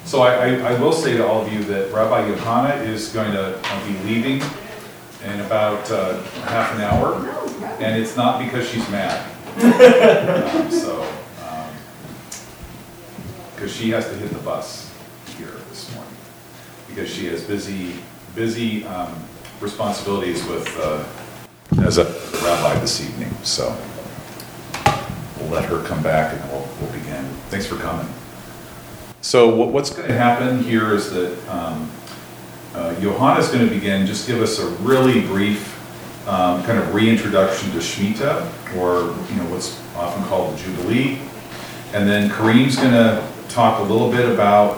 So I will say to all of you that Rabbi Yohana is going to be leaving in about half an hour, and it's not because she's mad. Because she has to hit the bus here this morning, because she has busy responsibilities with as a rabbi this evening. So we'll let her come back and we'll begin. Thanks for coming. So what's going to happen here is that Johanna is going to begin, just give us a really brief kind of reintroduction to Shemitah, or what's often called the Jubilee. And then Kareem's going to talk a little bit about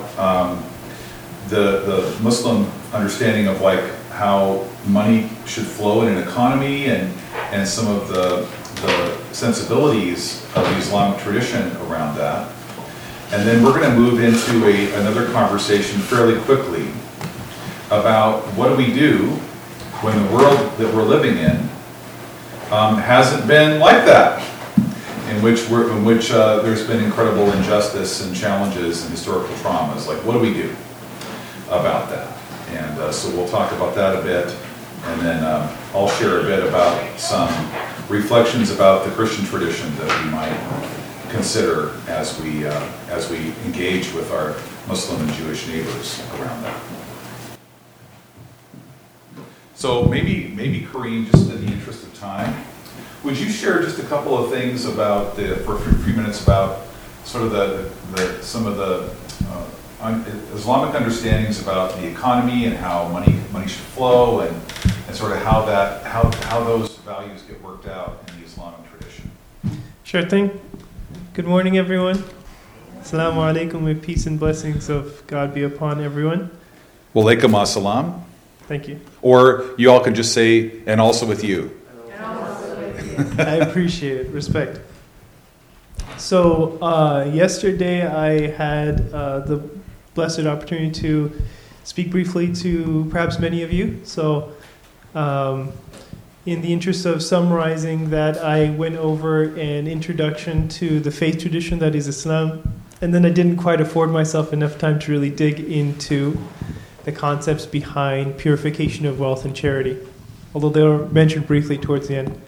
the Muslim understanding of like how money should flow in an economy and some of the sensibilities of the Islamic tradition around that. And then we're going to move into another conversation fairly quickly about what do we do when the world that we're living in hasn't been like that, in which there's been incredible injustice and challenges and historical traumas. Like, what do we do about that? And so we'll talk about that a bit, and then I'll share a bit about some reflections about the Christian tradition that we might consider as we engage with our Muslim and Jewish neighbors around that. So maybe Kareem, just in the interest of time, would you share just a couple of things about for a few minutes about sort of some of the Islamic understandings about the economy and how money should flow and sort of how those values get worked out in the Islamic tradition? Sure thing. Good morning, everyone. Assalamu alaikum, may peace and blessings of God be upon everyone. Wa alaikum assalam. Thank you. Or you all can just say, and also with you. I appreciate it. Respect. So yesterday I had the blessed opportunity to speak briefly to perhaps many of you. So in the interest of summarizing that, I went over an introduction to the faith tradition that is Islam, and then I didn't quite afford myself enough time to really dig into the concepts behind purification of wealth and charity, although they were mentioned briefly towards the end.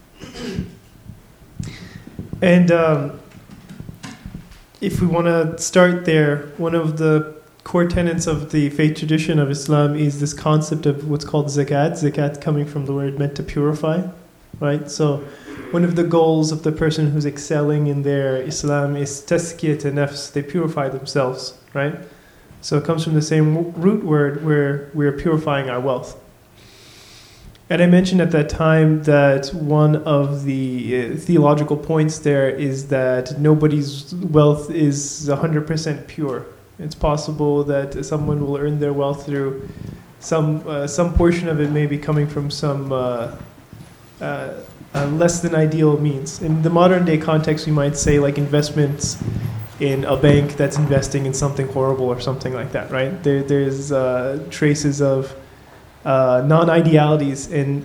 And if we want to start there, one of the core tenets of the faith tradition of Islam is this concept of what's called zakat. Zakat coming from the word meant to purify, right? So one of the goals of the person who's excelling in their Islam is tazkiyat nafs. They purify themselves, right? So it comes from the same root word where we're purifying our wealth. And I mentioned at that time that one of the theological points there is that nobody's wealth is 100% pure. It's possible that someone will earn their wealth through some portion of it may be coming from some less than ideal means. In the modern day context, we might say like investments in a bank that's investing in something horrible or something like that, right? There's traces of non-idealities in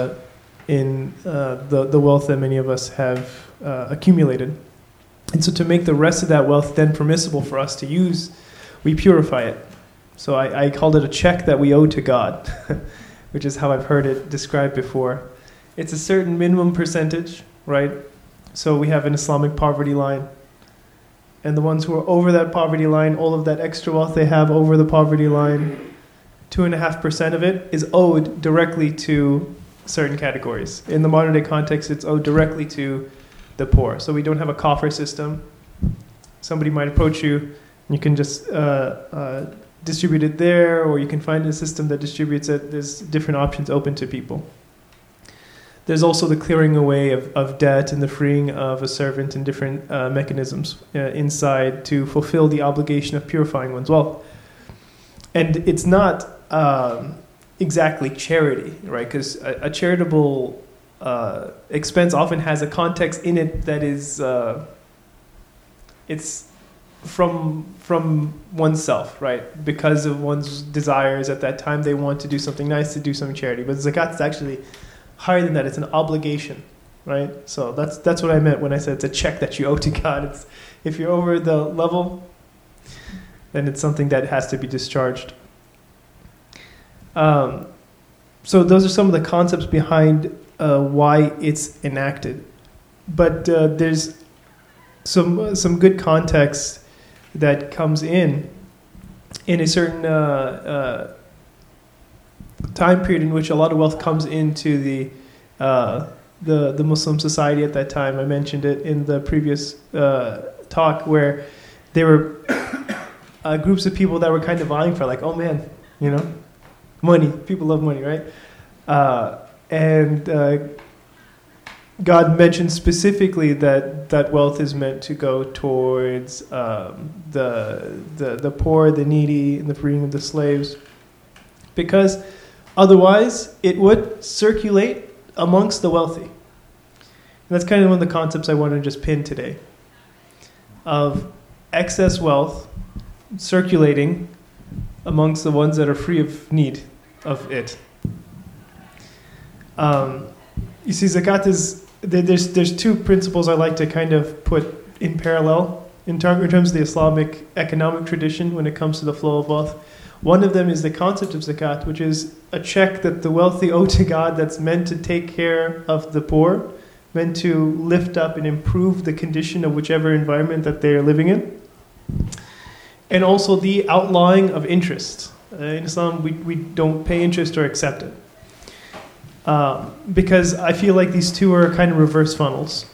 the wealth that many of us have accumulated. And so to make the rest of that wealth then permissible for us to use, we purify it. So I called it a check that we owe to God, which is how I've heard it described before. It's a certain minimum percentage, right? So we have an Islamic poverty line. And the ones who are over that poverty line, all of that extra wealth they have over the poverty line, 2.5% of it is owed directly to certain categories. In the modern day context, it's owed directly to the poor. So we don't have a coffer system. Somebody might approach you, and you can just distribute it there, or you can find a system that distributes it. There's different options open to people. There's also the clearing away of debt and the freeing of a servant and different mechanisms inside to fulfill the obligation of purifying one's wealth. And it's not exactly charity, right? Because a charitable expense often has a context in it that is it's from oneself, right? Because of one's desires at that time, they want to do something nice, to do something charity. But zakat is actually higher than that. It's an obligation, right? So that's what I meant when I said it's a check that you owe to God. It's if you're over the level. then it's something that has to be discharged. So those are some of the concepts behind why it's enacted. But there's some good context that comes in a certain time period in which a lot of wealth comes into the Muslim society at that time. I mentioned it in the previous talk, where there were groups of people that were kind of vying for, like, oh man, money. People love money, right? And God mentioned specifically that wealth is meant to go towards the poor, the needy, and the freeing of the slaves, because otherwise it would circulate amongst the wealthy. And that's kind of one of the concepts I want to just pin today, of excess wealth circulating amongst the ones that are free of need of it. You see, zakat is, there's two principles I like to kind of put in parallel in terms of the Islamic economic tradition when it comes to the flow of wealth. One of them is the concept of zakat, which is a check that the wealthy owe to God that's meant to take care of the poor, meant to lift up and improve the condition of whichever environment that they are living in. And also the outlawing of interest. In Islam, we don't pay interest or accept it. Because I feel like these two are kind of reverse funnels.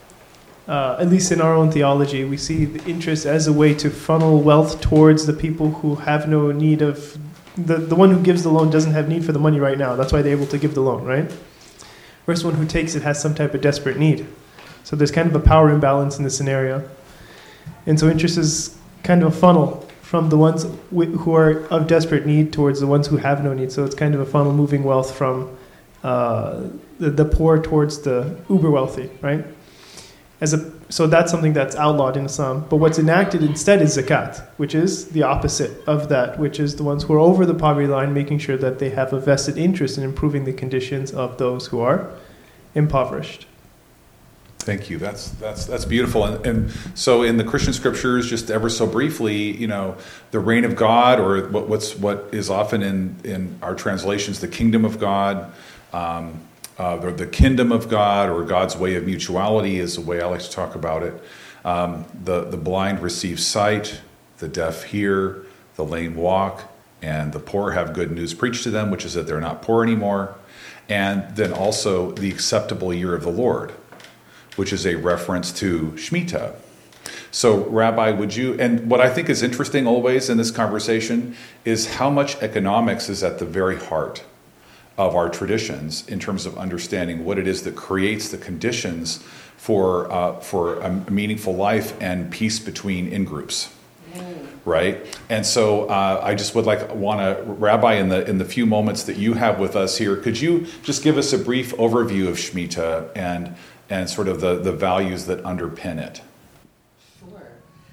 At least in our own theology, we see the interest as a way to funnel wealth towards the people who have no need of... The one who gives the loan doesn't have need for the money right now. That's why they're able to give the loan, right? Whereas one who takes it has some type of desperate need. So there's kind of a power imbalance in this scenario. And so interest is kind of a funnel from the ones who are of desperate need towards the ones who have no need. So it's kind of a funnel moving wealth from the poor towards the uber wealthy, right? So that's something that's outlawed in Islam. But what's enacted instead is zakat, which is the opposite of that, which is the ones who are over the poverty line, making sure that they have a vested interest in improving the conditions of those who are impoverished. Thank you. That's beautiful. And so in the Christian scriptures, just ever so briefly, the reign of God, or what is often in our translations, the kingdom of God, or the kingdom of God, or God's way of mutuality is the way I like to talk about it. The blind receive sight, the deaf hear, the lame walk, and the poor have good news preached to them, which is that they're not poor anymore. And then also the acceptable year of the Lord, which is a reference to Shemitah. So, Rabbi, and what I think is interesting always in this conversation is how much economics is at the very heart of our traditions in terms of understanding what it is that creates the conditions for a meaningful life and peace between in-groups. Right? And so I just want to, Rabbi, in the few moments that you have with us here, could you just give us a brief overview of Shemitah and sort of the values that underpin it? Sure.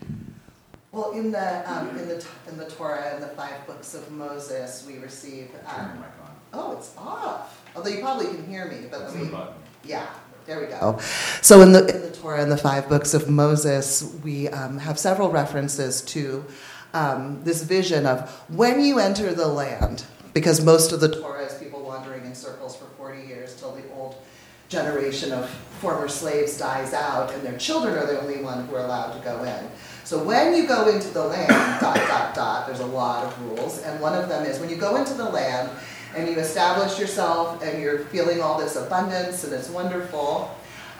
Well, in the Torah, in the 5 books of Moses, we receive... Turn your mic on. Oh, it's off. Although you probably can hear me, but That's the button. Yeah, there we go. So in the Torah, in the 5 books of Moses, we have several references to this vision of when you enter the land, because most of the Torah is people wandering in circles for 40 years till the old generation of former slaves dies out, and their children are the only one who are allowed to go in. So when you go into the land, ... there's a lot of rules, and one of them is when you go into the land and you establish yourself and you're feeling all this abundance and it's wonderful,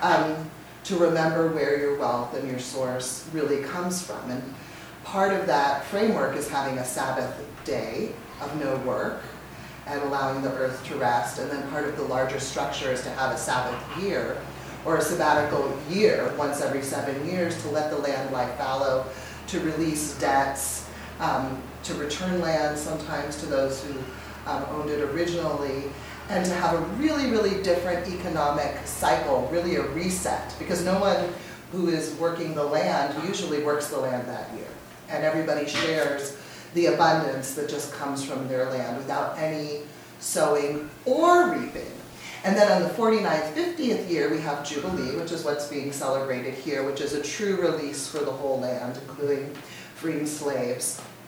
to remember where your wealth and your source really comes from. And part of that framework is having a Sabbath day of no work and allowing the earth to rest. And then part of the larger structure is to have a Sabbath year, or a sabbatical year once every 7 years, to let the land lie fallow, to release debts, to return land sometimes to those who owned it originally, and to have a really, really different economic cycle, really a reset, because no one who is working the land usually works the land that year. And everybody shares the abundance that just comes from their land without any sowing or reaping. And then on the 49th, 50th year, we have Jubilee, which is what's being celebrated here, which is a true release for the whole land, including freeing slaves.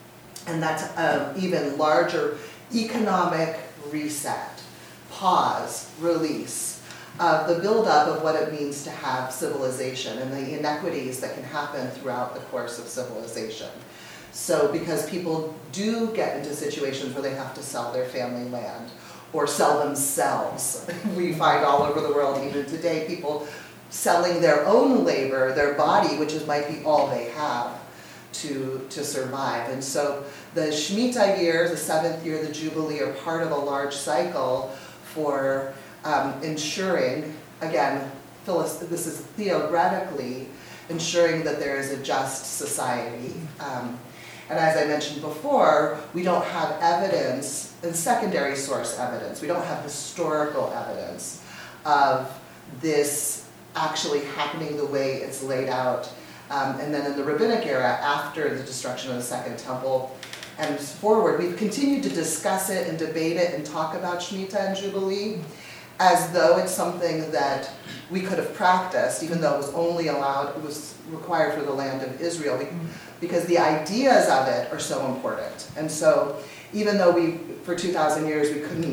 And that's an even larger economic reset, pause, release, the buildup of what it means to have civilization and the inequities that can happen throughout the course of civilization. So because people do get into situations where they have to sell their family land or sell themselves. We find all over the world, even today, people selling their own labor, their body, which might be all they have to survive. And so the Shemitah year, the 7th year, the Jubilee, are part of a large cycle for ensuring, again, this is theoretically, ensuring that there is a just society. And as I mentioned before, we don't have evidence, and secondary source evidence, we don't have historical evidence of this actually happening the way it's laid out. And then in the rabbinic era, after the destruction of the Second Temple and forward, we've continued to discuss it and debate it and talk about Shemitah and Jubilee as though it's something that we could have practiced, even though it was only allowed, it was required for the land of Israel, because the ideas of it are so important. And so even though for 2,000 years,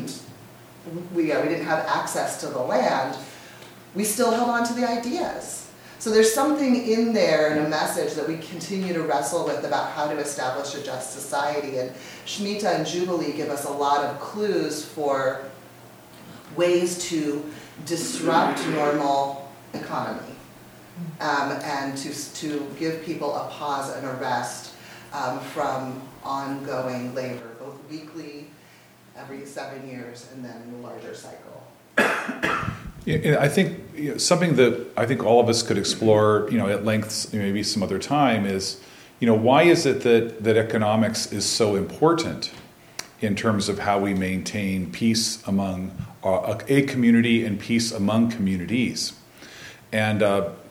we didn't have access to the land, we still held on to the ideas. So there's something in there and a message that we continue to wrestle with about how to establish a just society. And Shemitah and Jubilee give us a lot of clues for ways to disrupt normal economy and to give people a pause and a rest from ongoing labor, both weekly, every 7 years, and then in a larger cycle. Yeah, I think something that I think all of us could explore, at length, maybe some other time, is, why is it that economics is so important in terms of how we maintain peace among a community and peace among communities? And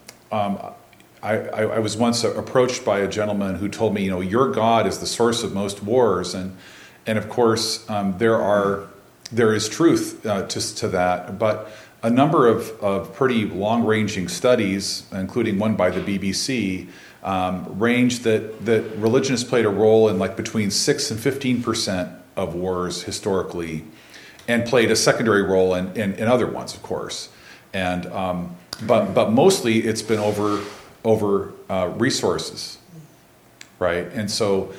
I was once approached by a gentleman who told me, your God is the source of most wars, and of course there is truth to that, but a number of pretty long-ranging studies, including one by the BBC, range that religion has played a role in between 6 and 15% of wars historically, and played a secondary role in other ones, of course. And but mostly it's been over resources, right? And so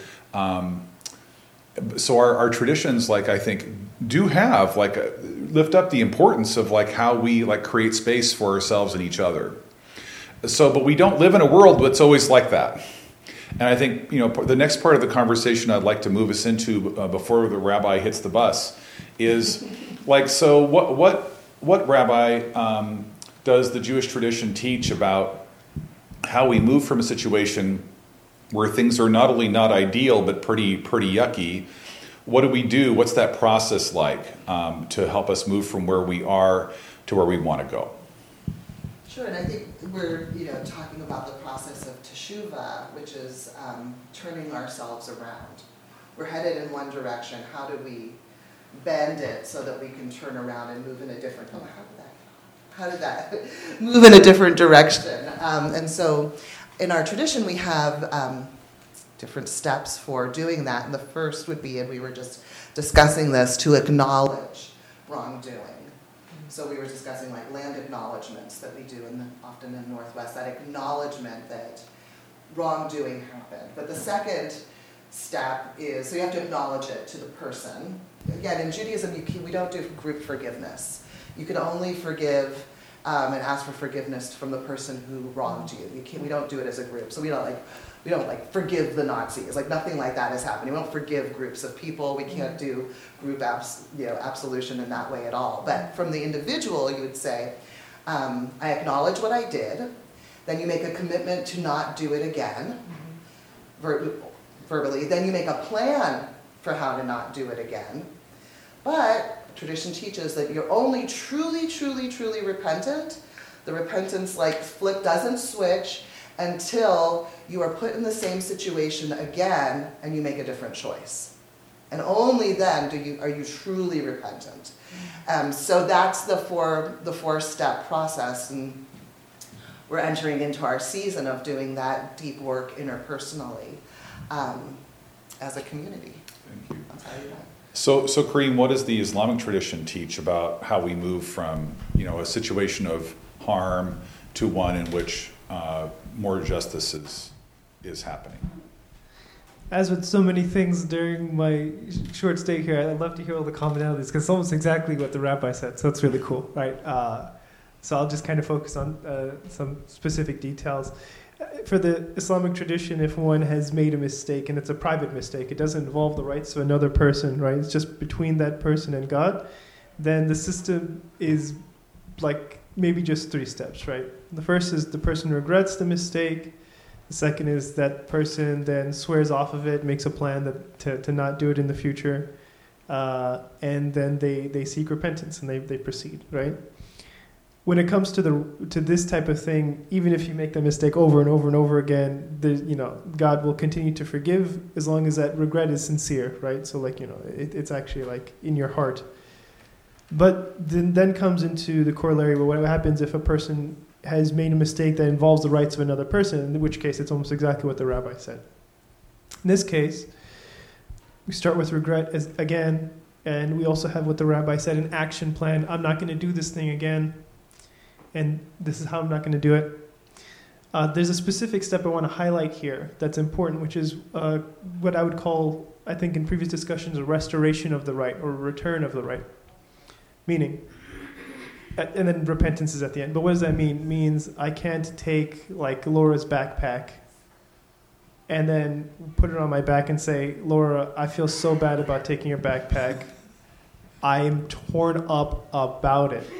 our traditions, I think, do have lift up the importance of how we create space for ourselves and each other. So, but we don't live in a world that's always like that. And I think the next part of the conversation I'd like to move us into before the rabbi hits the bus is so what rabbi does the Jewish tradition teach about how we move from a situation where things are not only not ideal but pretty yucky? What do we do? What's that process like to help us move from where we are to where we want to go? Sure, and I think we're talking about the process of teshuvah, which is turning ourselves around. We're headed in one direction. How do we bend it so that we can turn around and move in a different? How did that move in a different direction? And so, in our tradition, we have different steps for doing that. And the first would be, and we were just discussing this, to acknowledge wrongdoing. So we were discussing land acknowledgements that we do often in the Northwest, that acknowledgement that wrongdoing happened. But the second step is, so you have to acknowledge it to the person. Again, in Judaism, we don't do group forgiveness. You can only forgive and ask for forgiveness from the person who wronged you. We don't do it as a group. So we don't forgive the Nazis. Nothing like that is happening. We don't forgive groups of people. We can't do group absolution in that way at all. But from the individual, you would say, I acknowledge what I did. Then you make a commitment to not do it again, verbally. Then you make a plan for how to not do it again. But tradition teaches that you're only truly, truly, truly repentant. The repentance flip doesn't switch until you are put in the same situation again and you make a different choice. And only then are you truly repentant. So that's the four-step process, and we're entering into our season of doing that deep work interpersonally. as a community. Thank you. I'll tell you that. So Kareem, what does the Islamic tradition teach about how we move from, a situation of harm to one in which more justice is happening? As with so many things during my short stay here, I'd love to hear all the commonalities because it's almost exactly what the rabbi said. So it's really cool, right? So I'll just kind of focus on some specific details. For the Islamic tradition, if one has made a mistake, and it's a private mistake, it doesn't involve the rights of another person, right? It's just between that person and God, then the system is like maybe just 3 steps, right? The first is the person regrets the mistake. The second is that person then swears off of it, makes a plan to not do it in the future. And then they seek repentance and they proceed, right? When it comes to this type of thing, even if you make the mistake over and over and over again, God will continue to forgive as long as that regret is sincere, right? So it's actually like in your heart. But then comes into the corollary where what happens if a person has made a mistake that involves the rights of another person, in which case it's almost exactly what the rabbi said. In this case, we start with regret again, and we also have what the rabbi said, an action plan. I'm not going to do this thing again. And this is how I'm not going to do it. There's a specific step I want to highlight here that's important, which is what I would call, I think in previous discussions, a restoration of the right or a return of the right. Meaning, and then repentance is at the end. But what does that mean? It means I can't take like Laura's backpack and then put it on my back and say, Laura, I feel so bad about taking your backpack. I am torn up about it.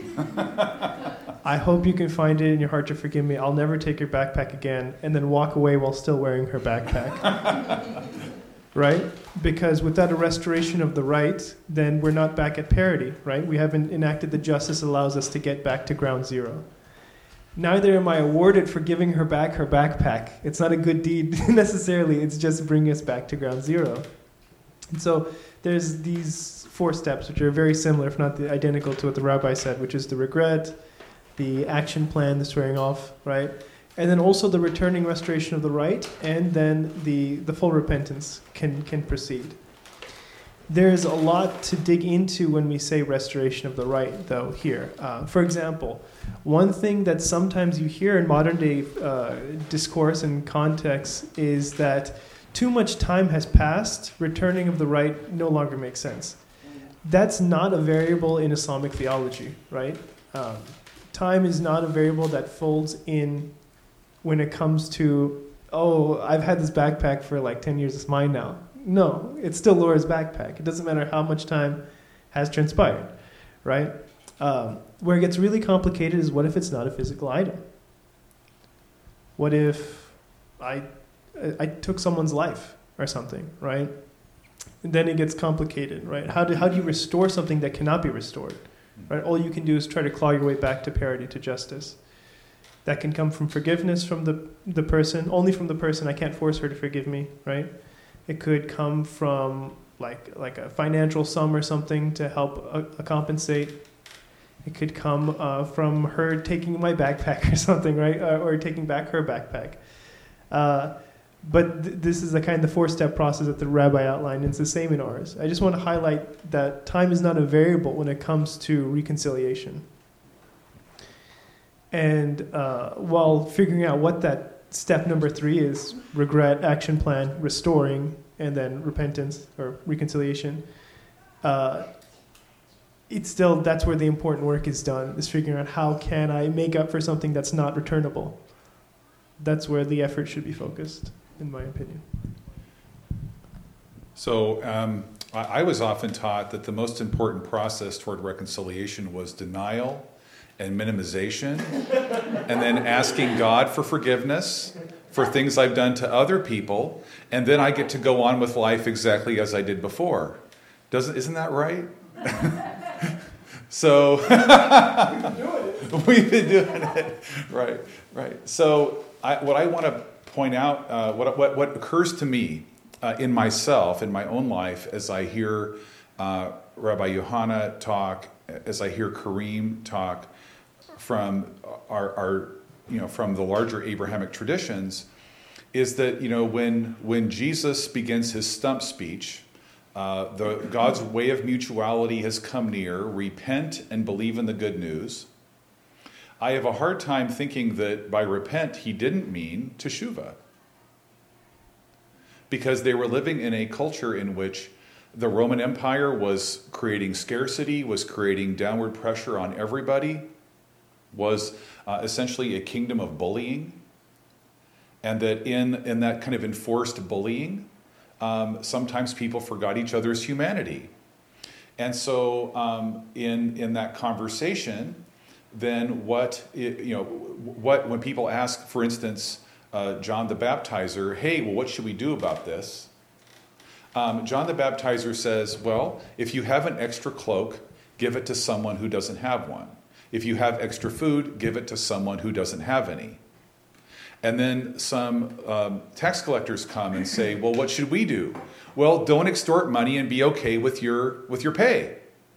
I hope you can find it in your heart to forgive me. I'll never take your backpack again. And then walk away while still wearing her backpack. Right? Because without a restoration of the right, then we're not back at parity, right? We haven't enacted the justice that allows us to get back to ground zero. Neither am I awarded for giving her back her backpack. It's not a good deed necessarily. It's just bringing us back to ground zero. And so there's these 4 steps, which are very similar, if not identical to what the rabbi said, which is the regret, the action plan, the swearing off, right? And then also the returning restoration of the right, and then the full repentance can proceed. There's a lot to dig into when we say restoration of the right, though, here. For example, one thing that sometimes you hear in modern day discourse and context is that too much time has passed, returning of the right no longer makes sense. That's not a variable in Islamic theology, right? Time is not a variable that folds in when it comes to, I've had this backpack for like 10 years, it's mine now. No, it's still Laura's backpack. It doesn't matter how much time has transpired, right? Where it gets really complicated is what if it's not a physical item? What if I took someone's life or something, right? And then it gets complicated, right? How do you restore something that cannot be restored? Right? All you can do is try to claw your way back to parity, to justice. That can come from forgiveness from the person, only from the person. I can't force her to forgive me, right? It could come from like a financial sum or something to help compensate. It could come from her taking my backpack or something, right? Or taking back her backpack. But this is the 4-step process that the rabbi outlined, and it's the same in ours. I just want to highlight that time is not a variable when it comes to reconciliation. And while figuring out what that step number 3 is, regret, action plan, restoring, and then repentance or reconciliation, it's still, that's where the important work is done, is figuring out how can I make up for something that's not returnable. That's where the effort should be focused, in my opinion. So I was often taught that the most important process toward reconciliation was denial and minimization, and then asking God for forgiveness for things I've done to other people, and then I get to go on with life exactly as I did before. Isn't that right? So we've been doing it. Right. So what I want to point out, what occurs to me in myself, in my own life, as I hear Rabbi Yohanna talk, as I hear Kareem talk from our from the larger Abrahamic traditions, is that, when Jesus begins his stump speech, God's way of mutuality has come near. Repent and believe in the good news. I have a hard time thinking that by repent he didn't mean teshuvah, because they were living in a culture in which the Roman Empire was creating scarcity, was creating downward pressure on everybody, was essentially a kingdom of bullying, and that in that kind of enforced bullying, sometimes people forgot each other's humanity. And so in that conversation, then when people ask, for instance, John the Baptizer, hey, well, what should we do about this? John the Baptizer says, well, if you have an extra cloak, give it to someone who doesn't have one. If you have extra food, give it to someone who doesn't have any. And then some tax collectors come and say, well, what should we do? Well, don't extort money and be okay with your pay.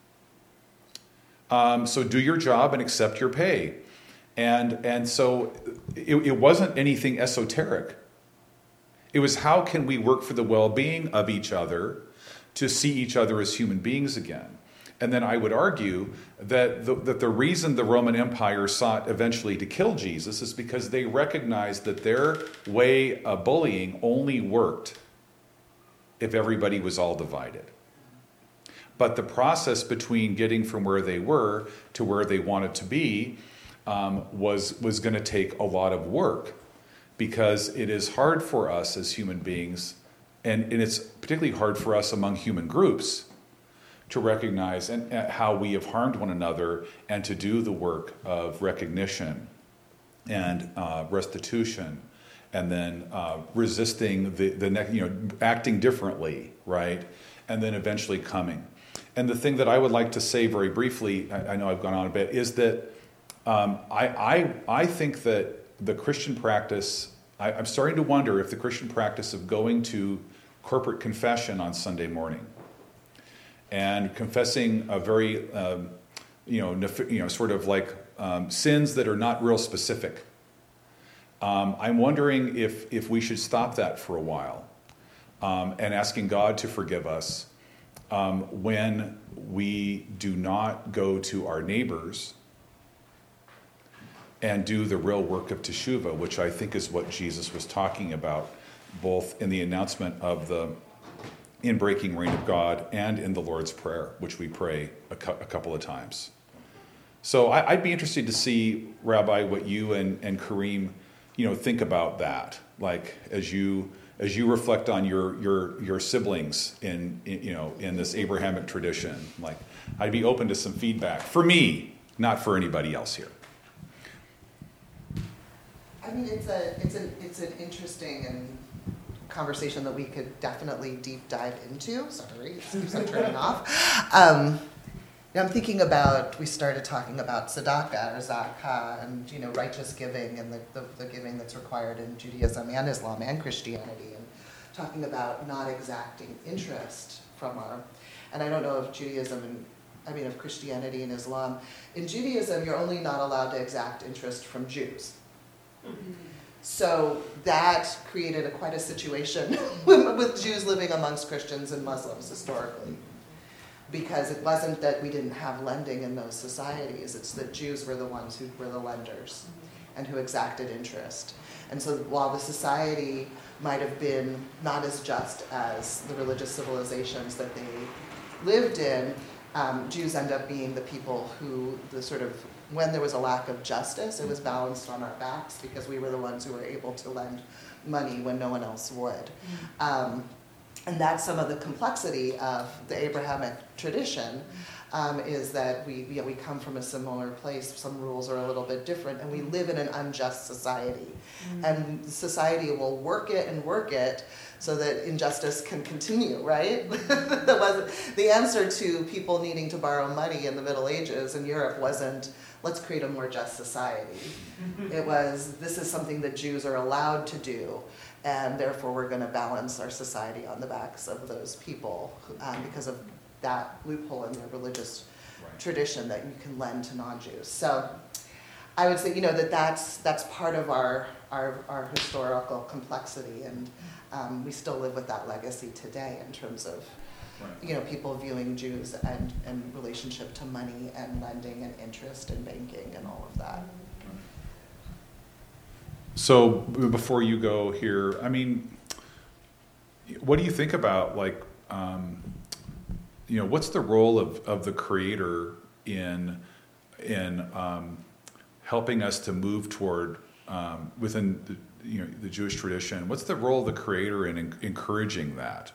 So do your job and accept your pay. And so it wasn't anything esoteric. It was, how can we work for the well-being of each other to see each other as human beings again? And then I would argue that the reason the Roman Empire sought eventually to kill Jesus is because they recognized that their way of bullying only worked if everybody was all divided. But the process between getting from where they were to where they wanted to be was going to take a lot of work, because it is hard for us as human beings, and it's particularly hard for us among human groups, to recognize how we have harmed one another and to do the work of recognition and restitution, and then resisting acting differently, right? And then eventually coming. And the thing that I would like to say very briefly, I know I've gone on a bit, is that I think that the Christian practice, I'm starting to wonder if the Christian practice of going to corporate confession on Sunday morning and confessing a very, sort of like sins that are not real specific. I'm wondering if we should stop that for a while and asking God to forgive us when we do not go to our neighbors and do the real work of teshuvah, which I think is what Jesus was talking about, both in the announcement of the inbreaking reign of God and in the Lord's Prayer, which we pray a couple of times. So I'd be interested to see, Rabbi, what you and Kareem, think about that. Like as you reflect on your siblings in this Abrahamic tradition. Like, I'd be open to some feedback for me, not for anybody else here. I mean, it's an interesting conversation that we could definitely deep dive into. Sorry, it keeps on turning off. I'm thinking about, we started talking about tzedakah or zakah and righteous giving and the giving that's required in Judaism and Islam and Christianity, and talking about not exacting interest from and I don't know if of Christianity and Islam. In Judaism, you're only not allowed to exact interest from Jews. So that created quite a situation with Jews living amongst Christians and Muslims historically. Because it wasn't that we didn't have lending in those societies, it's that Jews were the ones who were the lenders and who exacted interest. And so while the society might have been not as just as the religious civilizations that they lived in, Jews end up being the people who, when there was a lack of justice, it was balanced on our backs because we were the ones who were able to lend money when no one else would. And that's some of the complexity of the Abrahamic tradition, is that we come from a similar place. Some rules are a little bit different, and we live in an unjust society. And society will work it so that injustice can continue, right? The answer to people needing to borrow money in the Middle Ages in Europe wasn't, let's create a more just society. It was, this is something that Jews are allowed to do, and therefore we're going to balance our society on the backs of those people because of that loophole in their religious tradition that you can lend to non-Jews. So I would say, that's part of our historical complexity, and we still live with that legacy today in terms of, people viewing Jews and relationship to money and lending and interest and banking and all of that. So before you go here, what do you think about what's the role of the Creator in helping us to move toward within the Jewish tradition? What's the role of the Creator in encouraging that?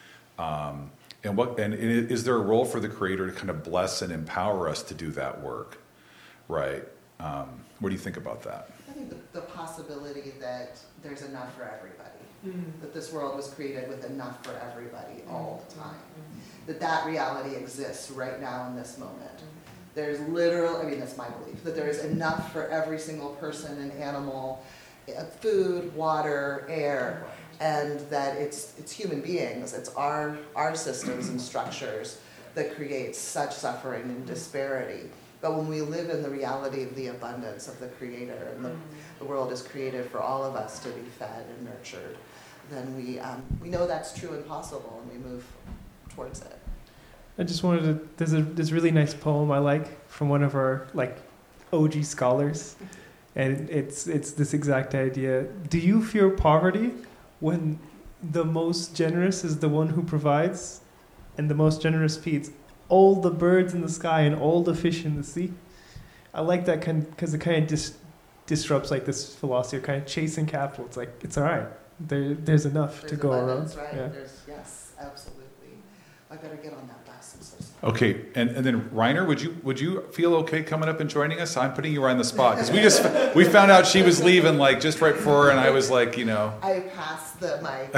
And is there a role for the Creator to kind of bless and empower us to do that work? Right. What do you think about that? I think the possibility that there's enough for everybody, that this world was created with enough for everybody all the time, that reality exists right now in this moment. There's that's my belief, that there is enough for every single person and animal, food, water, air, and that it's human beings, it's our systems and structures that create such suffering and disparity. But when we live in the reality of the abundance of the Creator, and the world is created for all of us to be fed and nurtured, then we know that's true and possible, and we move towards it. I just wanted to. There's this really nice poem I like from one of our OG scholars, and it's this exact idea. Do you fear poverty when the most generous is the one who provides, and the most generous feeds all the birds in the sky and all the fish in the sea? I like that because it kind of disrupts this philosophy of kind of chasing capital. It's it's all right. There's enough to go around. Right? Yeah. Yes, absolutely. I better get on that bus. I'm so sorry. Okay, and then Reiner, would you feel okay coming up and joining us? I'm putting you right on the spot because we found out she was leaving just right before, and I was I passed the mic.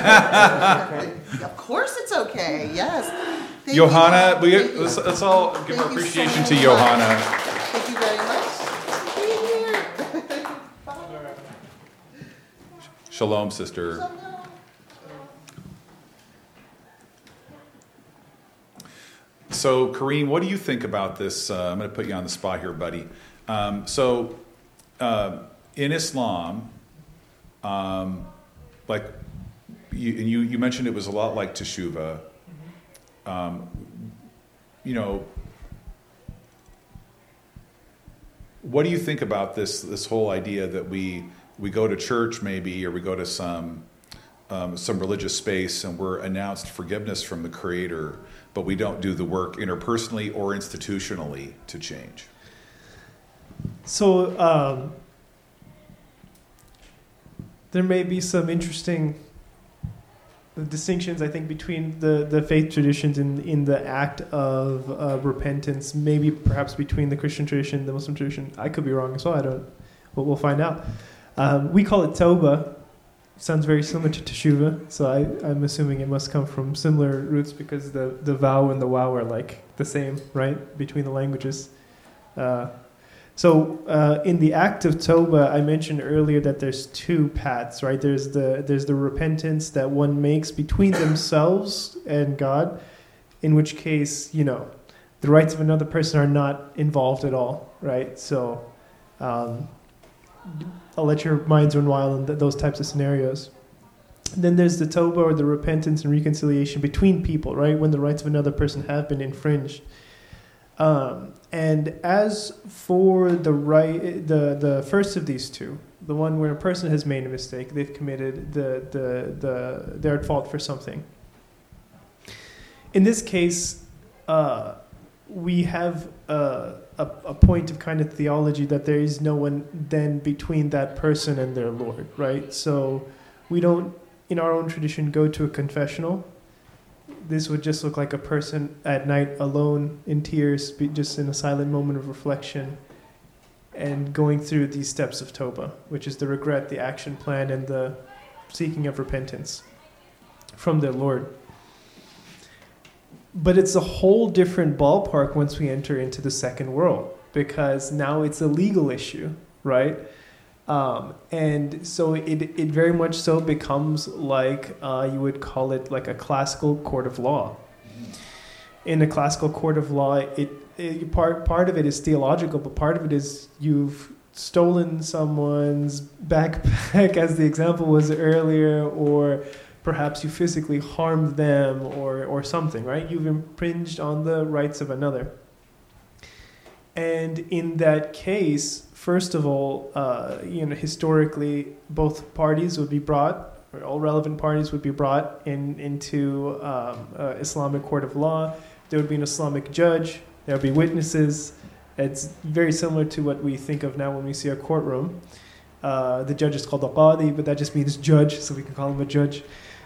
Of course, it's okay. Yes. Thank Johanna, you. let's all give our Thank you appreciation so to Johanna. Thank you very much. Being here. Bye. Shalom, sister. Shalom. So, Kareem, what do you think about this? I'm going to put you on the spot here, buddy. In Islam, you mentioned it was a lot like teshuvah. What do you think about this whole idea that we go to church maybe, or we go to some religious space and we're announced forgiveness from the Creator, but we don't do the work interpersonally or institutionally to change? So there may be some interesting distinctions, I think, between the faith traditions in the act of repentance, maybe perhaps between the Christian tradition and the Muslim tradition. I could be wrong as well, but we'll find out. We call it tawbah. Sounds very similar to teshuvah, so I'm assuming it must come from similar roots because the vow and the wow are the same, right, between the languages. So in the act of tawbah, I mentioned earlier that there's two paths, right? There's the repentance that one makes between themselves and God, in which case, the rights of another person are not involved at all, right? So I'll let your minds run wild in those types of scenarios. Then there's the tawbah, or the repentance and reconciliation between people, right? When the rights of another person have been infringed. And as for the first of these two, the one where a person has made a mistake, they've committed they're at fault for something. In this case, we have a point of kind of theology that there is no one then between that person and their Lord, right? So we don't, in our own tradition, go to a confessional. This would just look like a person at night alone in tears, just in a silent moment of reflection, and going through these steps of Tawbah, which is the regret, the action plan, and the seeking of repentance from their Lord. But it's a whole different ballpark once we enter into the second world, because now it's a legal issue, right? And so it very much so becomes like you would call it like a classical court of law. In a classical court of law, part of it is theological, but part of it is you've stolen someone's backpack, as the example was earlier, or perhaps you physically harmed them or something, right? You've infringed on the rights of another. And in that case, first of all, historically, both parties would be brought, or all relevant parties would be brought into Islamic court of law. There would be an Islamic judge. There would be witnesses. It's very similar to what we think of now when we see a courtroom. The judge is called a qadi, but that just means judge, so we can call him a judge.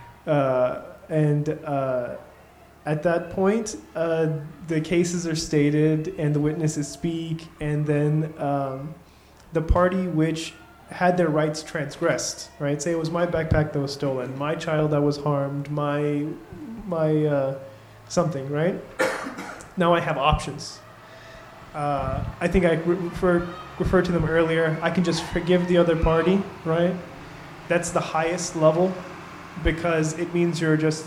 At that point, the cases are stated and the witnesses speak, and then the party which had their rights transgressed, right? Say it was my backpack that was stolen, my child that was harmed, my something, right? Now I have options. I think I referred to them earlier. I can just forgive the other party, right? That's the highest level, because it means you're just,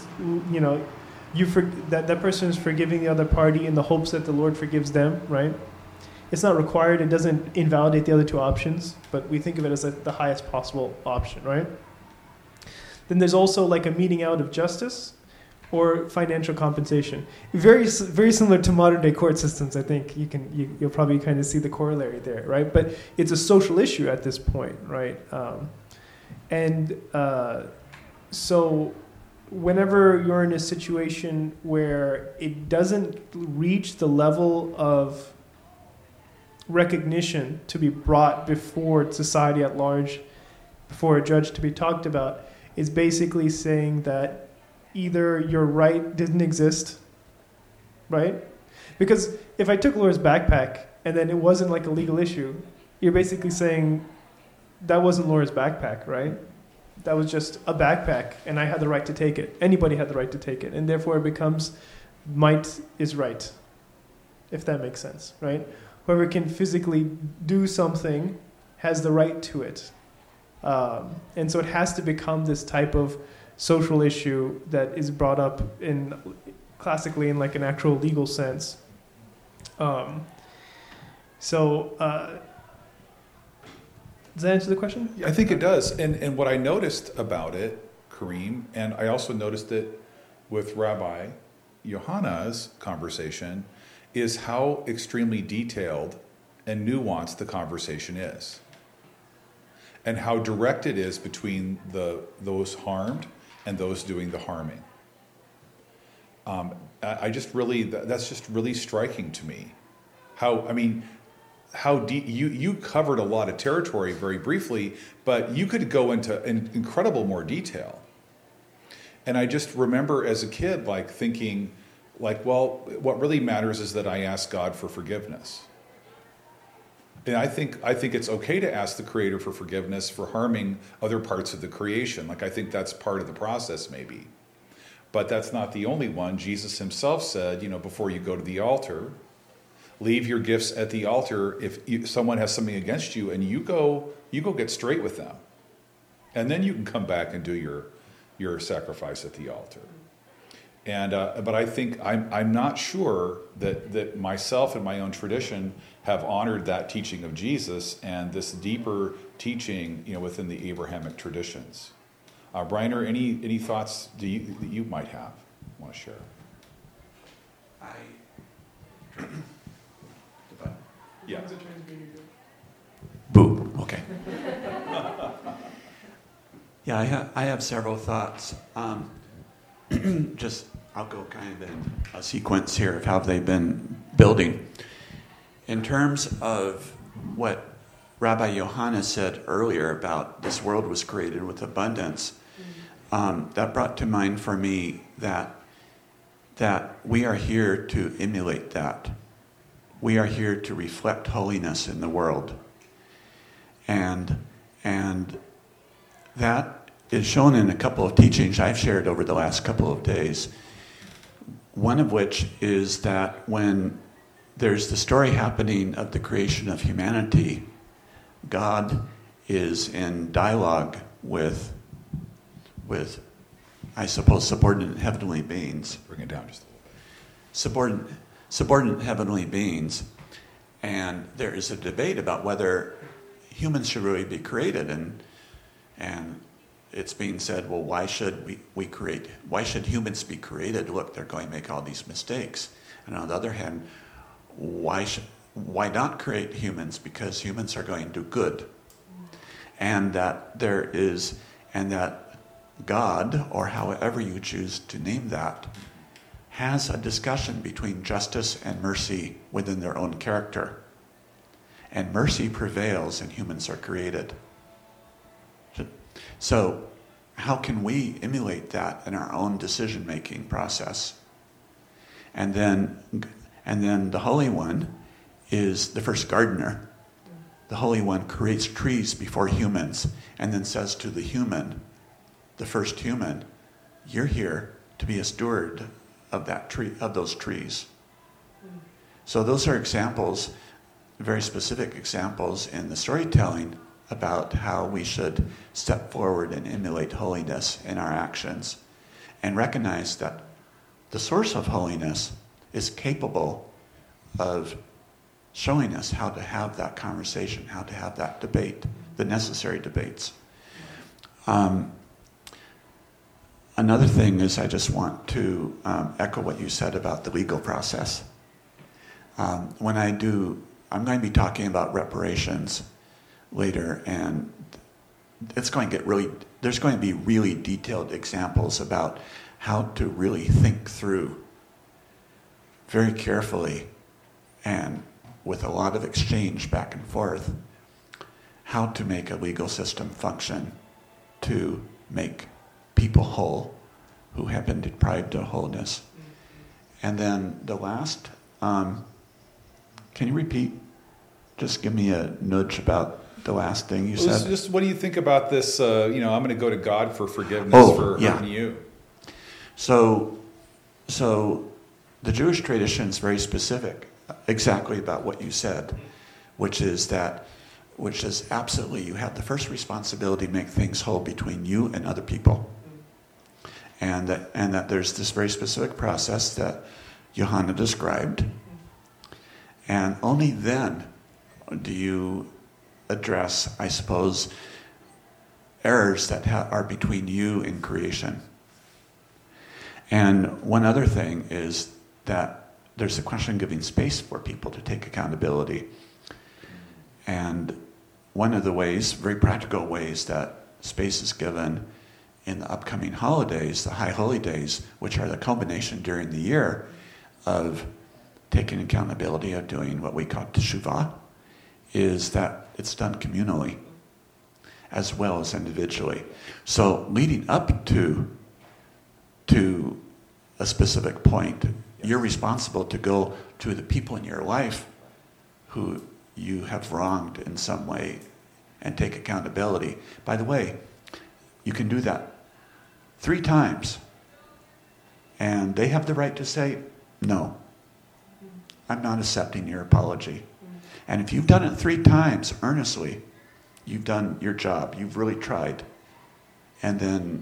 that person is forgiving the other party in the hopes that the Lord forgives them, right? It's not required. It doesn't invalidate the other two options, but we think of it as the highest possible option, right? Then there's also like a meting out of justice or financial compensation. Very, very similar to modern day court systems. I think you'll probably kind of see the corollary there, right? But it's a social issue at this point, right? So whenever you're in a situation where it doesn't reach the level of recognition to be brought before society at large, before a judge to be talked about, is basically saying that either your right didn't exist, right? Because if I took Laura's backpack and then it wasn't like a legal issue, you're basically saying that wasn't Laura's backpack, right? That was just a backpack, and I had the right to take it. Anybody had the right to take it, and therefore it becomes might is right, if that makes sense, right? Whoever can physically do something has the right to it. And so it has to become this type of social issue that is brought up classically in like an actual legal sense. Does that answer the question? I think it does. And what I noticed about it, Kareem, and I also noticed it with Rabbi Yohanna's conversation, is how extremely detailed and nuanced the conversation is. And how direct it is between those harmed and those doing the harming. That's just really striking to me. How deep you covered a lot of territory very briefly, but you could go into incredible more detail. And I just remember as a kid, thinking, well, what really matters is that I ask God for forgiveness. And I think it's okay to ask the Creator for forgiveness for harming other parts of the creation. I think that's part of the process, maybe. But that's not the only one. Jesus himself said, before you go to the altar, leave your gifts at the altar if someone has something against you, and you go get straight with them. And then you can come back and do your sacrifice at the altar. And but I think I'm not sure that myself and my own tradition have honored that teaching of Jesus and this deeper teaching, within the Abrahamic traditions. Briner, any thoughts that you might have want to share? Yeah. Boo. Okay. Yeah, I have several thoughts. I'll go kind of in a sequence here of how they've been building. In terms of what Rabbi Yohanna said earlier about this world was created with abundance, that brought to mind for me that we are here to emulate that. We are here to reflect holiness in the world. And that is shown in a couple of teachings I've shared over the last couple of days. One of which is that when there's the story happening of the creation of humanity, God is in dialogue with I suppose, subordinate heavenly beings. Bring it down just a little bit. Subordinate heavenly beings. And there is a debate about whether humans should really be created, and it's being said, well, why should humans be created? Look, they're going to make all these mistakes. And on the other hand, why not create humans? Because humans are going to do good. And that God, or however you choose to name that, has a discussion between justice and mercy within their own character. And mercy prevails and humans are created. So how can we emulate that in our own decision-making process? And then the Holy One is the first gardener. The Holy One creates trees before humans and then says to the human, the first human, you're here to be a steward of that tree, of those trees. So those are examples, very specific examples in the storytelling about how we should step forward and emulate holiness in our actions and recognize that the source of holiness is capable of showing us how to have that conversation, how to have that debate, the necessary debates. Another thing is I just want to echo what you said about the legal process. I'm going to be talking about reparations later, and there's going to be really detailed examples about how to really think through very carefully and with a lot of exchange back and forth how to make a legal system function to make people whole who have been deprived of wholeness. And then the last, can you repeat? Just give me a nudge about the last thing you said. Just what do you think about this? I'm going to go to God for forgiveness for hurting you. So the Jewish tradition is very specific, exactly about what you said, which is absolutely you have the first responsibility to make things whole between you and other people, and that there's this very specific process that Johanna described, and only then do you address, I suppose, errors that are between you and creation. And one other thing is that there's a question of giving space for people to take accountability. And one of the ways, very practical ways, that space is given in the upcoming holidays, the High Holy Days, which are the culmination during the year of taking accountability of doing what we call teshuvah, is that it's done communally as well as individually. So leading up to a specific point, you're responsible to go to the people in your life who you have wronged in some way and take accountability. By the way, you can do that 3 times, and they have the right to say, no, I'm not accepting your apology. And if you've done it 3 times earnestly, you've done your job, you've really tried, and then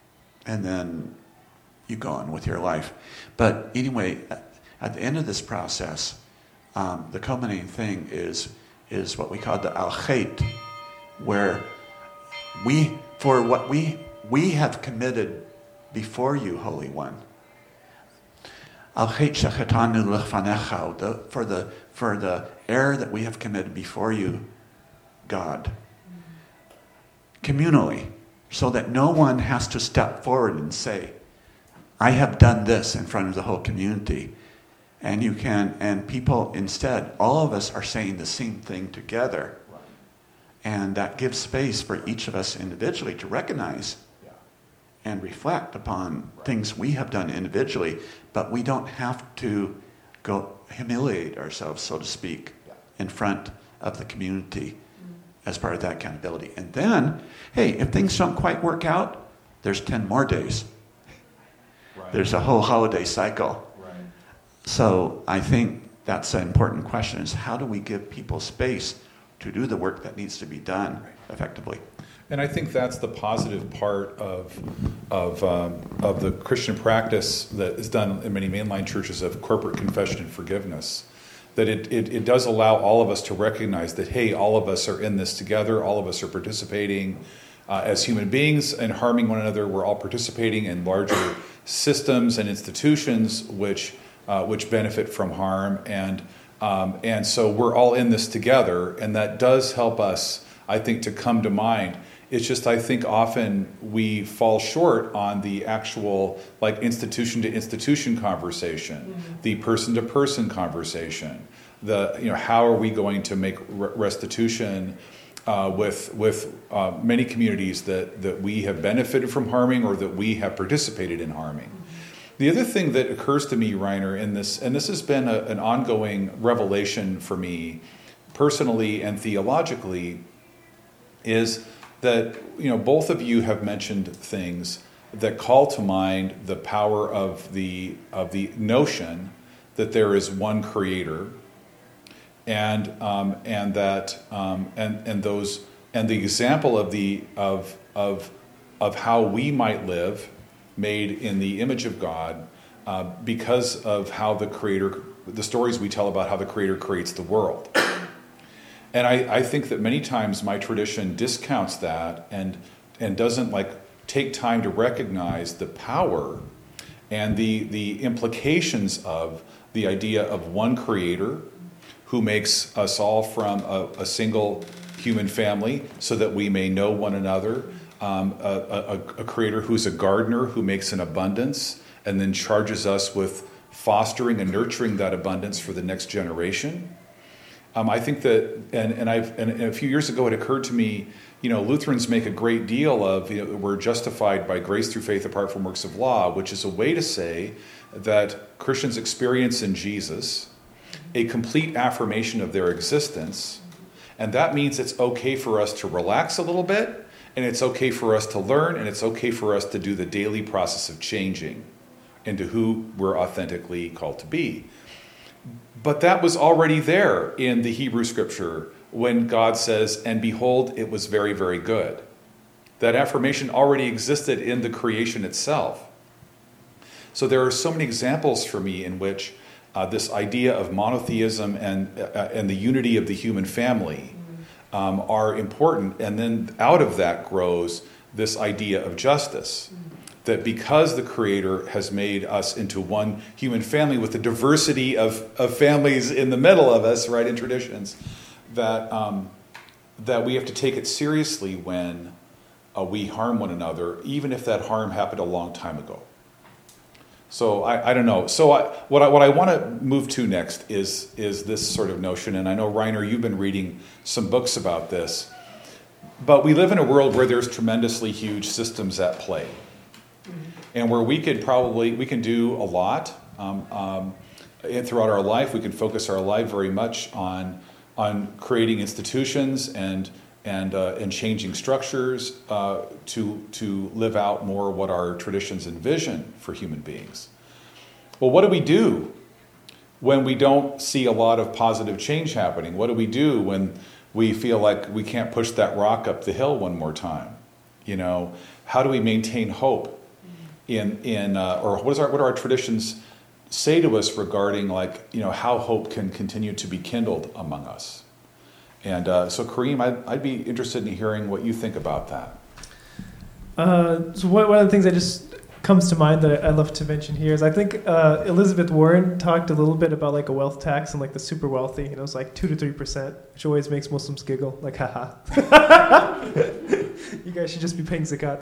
you go on with your life. But anyway, at the end of this process, the culminating thing is what we call the al-chet, where for what we have committed before you, Holy One. Al-chet shechetanu lefanecha, for the error that we have committed before you, God, communally, so that no one has to step forward and say, I have done this in front of the whole community. And people instead, all of us are saying the same thing together. Right. And that gives space for each of us individually to recognize and reflect upon things we have done individually, but we don't have to go humiliate ourselves, so to speak, in front of the community as part of that accountability. And then, hey, if things don't quite work out, there's 10 more days. Right. There's a whole holiday cycle. Right. So I think that's an important question, is how do we give people space to do the work that needs to be done effectively? And I think that's the positive part of the Christian practice that is done in many mainline churches of corporate confession and forgiveness. that it does allow all of us to recognize that, hey, all of us are in this together, all of us are participating as human beings and harming one another. We're all participating in larger systems and institutions which benefit from harm, and so we're all in this together, and that does help us, I think, to come to mind. It's just, I think often we fall short on the actual, like, institution to institution conversation, the person to person conversation, how are we going to make restitution with many communities that we have benefited from harming or that we have participated in harming. The other thing that occurs to me, Reiner, in this, and this has been an ongoing revelation for me personally and theologically, is that both of you have mentioned things that call to mind the power of the notion that there is one creator, and the example of how we might live, made in the image of God, because of how the stories we tell about how the Creator creates the world. And I think that many times my tradition discounts that and doesn't take time to recognize the power and the implications of the idea of one Creator who makes us all from a single human family so that we may know one another, a Creator who's a gardener who makes an abundance and then charges us with fostering and nurturing that abundance for the next generation. I think that, and a few years ago it occurred to me, Lutherans make a great deal of, we're justified by grace through faith apart from works of law, which is a way to say that Christians experience in Jesus a complete affirmation of their existence, and that means it's okay for us to relax a little bit, and it's okay for us to learn, and it's okay for us to do the daily process of changing into who we're authentically called to be. But that was already there in the Hebrew scripture when God says, and behold, it was very, very good. That affirmation already existed in the creation itself. So there are so many examples for me in which this idea of monotheism and the unity of the human family are important. And then out of that grows this idea of justice. That because the Creator has made us into one human family with the diversity of families in the middle of us, right, in traditions, that we have to take it seriously when we harm one another, even if that harm happened a long time ago. So I don't know. So what I want to move to next is this sort of notion, and I know, Reiner, you've been reading some books about this, but we live in a world where there's tremendously huge systems at play. And where we can do a lot throughout our life. We can focus our life very much on creating institutions and changing structures to live out more what our traditions envision for human beings. Well, what do we do when we don't see a lot of positive change happening? What do we do when we feel like we can't push that rock up the hill one more time? How do we maintain hope? Or what do our traditions say to us regarding how hope can continue to be kindled among us? And so Kareem, I'd be interested in hearing what you think about that. So one of the things that just comes to mind that I love to mention here is I think Elizabeth Warren talked a little bit about a wealth tax and the super wealthy. It's 2 to 3%, which always makes Muslims giggle. Haha. You guys should just be paying zakat.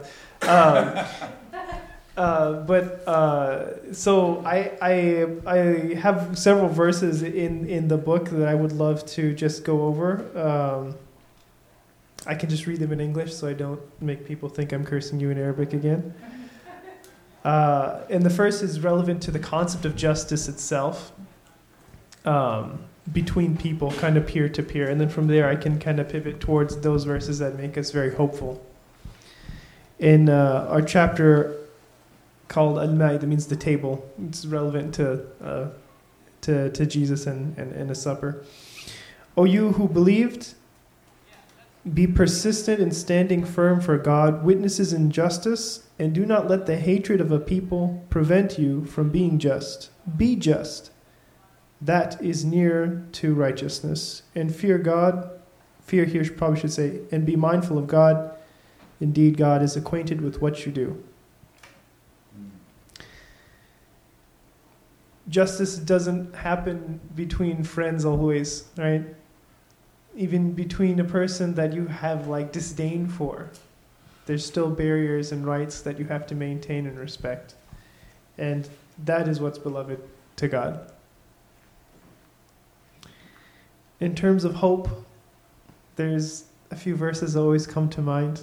So I have several verses in the book that I would love to just go over. I can just read them in English so I don't make people think I'm cursing you in Arabic again. And the first is relevant to the concept of justice itself between people, kind of peer to peer. And then from there I can kind of pivot towards those verses that make us very hopeful. In our chapter called Al-Ma'idah, means the table. It's relevant to Jesus and the supper. O you who believed, be persistent in standing firm for God, witnesses in justice, and do not let the hatred of a people prevent you from being just. Be just. That is near to righteousness. And fear God, fear here probably should say, and be mindful of God. Indeed, God is acquainted with what you do. Justice doesn't happen between friends always, right? Even between a person that you have like disdain for, there's still barriers and rights that you have to maintain and respect. And that is what's beloved to God. In terms of hope, there's a few verses that always come to mind.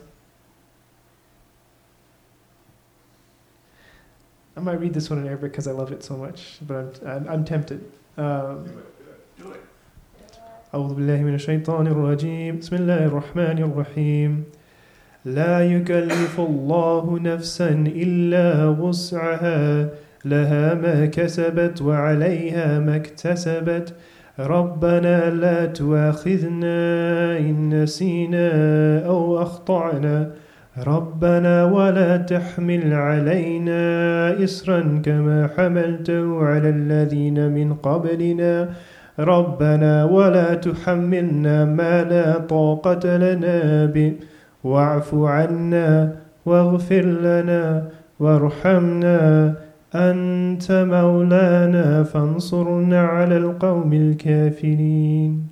I might read this one in Arabic because I love it so much, but I'm tempted. Do it. أعوذ بالله من الشيطان الرجيم بسم الله الرحمن الرحيم لا يكلف الله نفسا إلا وسعها لها ما كسبت وعليها ما اكتسبت ربنا لا تؤاخذنا إن نسينا أو أخطأنا ربنا ولا تحمل علينا إصرا كما حملته على الذين من قبلنا ربنا ولا تحملنا ما لا طاقة لنا به واعف عنا واغفر لنا وارحمنا أنت مولانا فانصرنا على القوم الكافرين.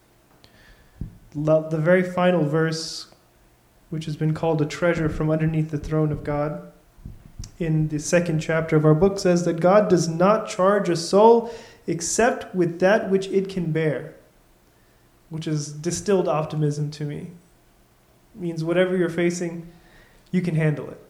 The very final verse, which has been called a treasure from underneath the throne of God, in the second chapter of our book says that God does not charge a soul except with that which it can bear, which is distilled optimism to me. It means whatever you're facing, you can handle it.